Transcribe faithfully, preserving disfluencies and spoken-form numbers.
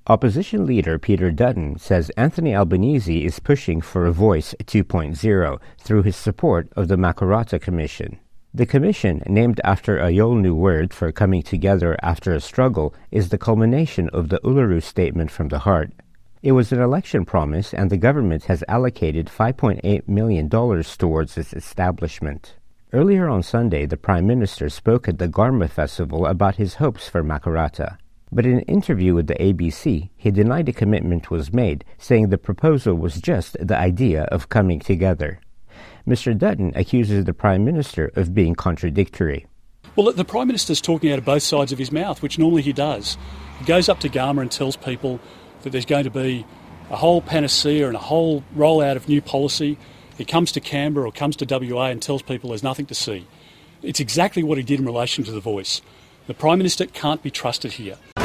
Opposition leader Peter Dutton says Anthony Albanese is pushing for a Voice two point oh through his support of the Makarrata Commission. The commission, named after a Yolngu word for coming together after a struggle, is the culmination of the Uluru Statement from the Heart. It was an election promise, and the government has allocated five point eight million dollars towards its establishment. Earlier on Sunday, the Prime Minister spoke at the Garma Festival about his hopes for Makarrata. But in an interview with the A B C, he denied a commitment was made, saying the proposal was just the idea of coming together. Mister Dutton accuses the Prime Minister of being contradictory. Well, the Prime Minister's talking out of both sides of his mouth, which normally he does. He goes up to Garma and tells people that there's going to be a whole panacea and a whole rollout of new policy. He comes to Canberra or comes to W A and tells people there's nothing to see. It's exactly what he did in relation to the Voice. The Prime Minister can't be trusted here.